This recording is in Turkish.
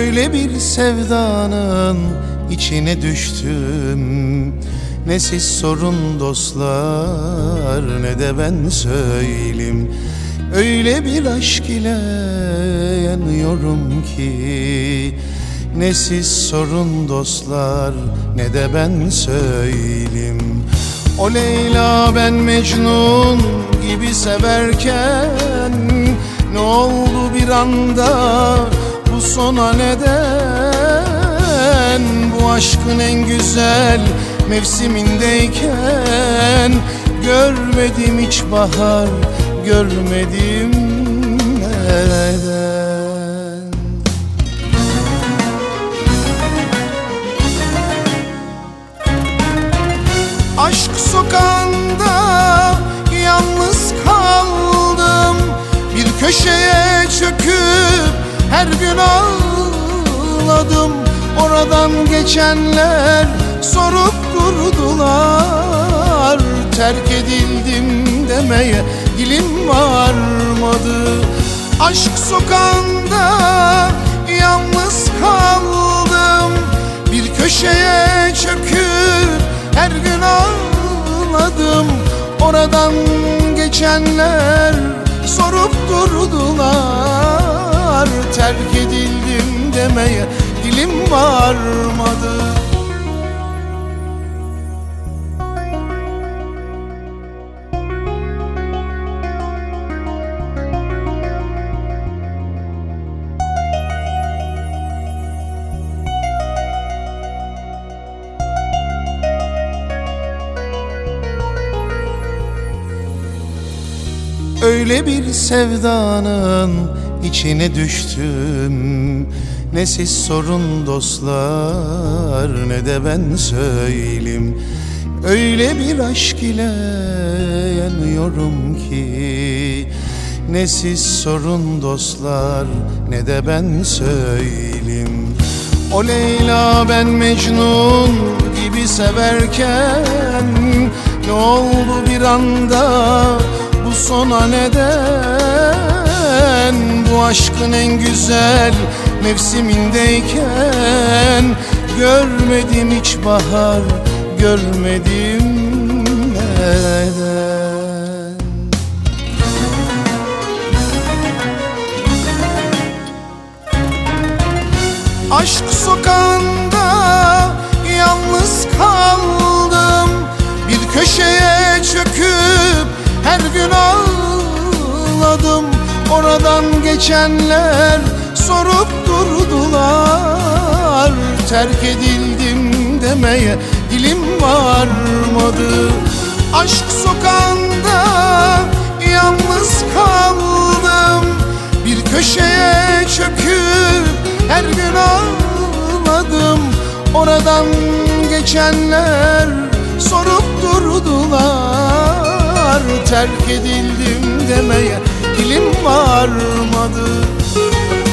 Öyle bir sevdanın içine düştüm, ne siz sorun dostlar ne de ben söyleyeyim. Öyle bir aşk ile yanıyorum ki, ne siz sorun dostlar ne de ben söyleyeyim. O Leyla ben Mecnun gibi severken, ne oldu bir anda bu sona neden? Bu aşkın en güzel mevsimindeyken, görmedim hiç bahar, görmedim neden? Aşk sokağında yalnız kaldım, bir köşeye çöküp her gün ağladım. Oradan geçenler sorup durdular, terk edildim demeye dilim varmadı. Aşk sokağında yalnız kaldım, bir köşeye çöküp her gün ağladım. Oradan geçenler sorup durdular, terk edildim demeye dilim varmadı. Öyle bir sevdanın içine düştüm, ne siz sorun dostlar ne de ben söyleyeyim. Öyle bir aşk ile yanıyorum ki, ne siz sorun dostlar ne de ben söyleyeyim. O Leyla ben Mecnun gibi severken, ne oldu bir anda bu sona neden? Bu aşkın en güzel mevsimindeyken, görmedim hiç bahar, görmedim neden? Aşk sokağında yalnız kaldım, bir köşeye çöküp her gün ağladım. Oradan geçenler sorup durdular, terk edildim demeye dilim varmadı. Aşk sokağında yalnız kaldım, bir köşeye çöküp her gün ağladım. Oradan geçenler sorup durdular, terk edildim demeye dilim varmadı.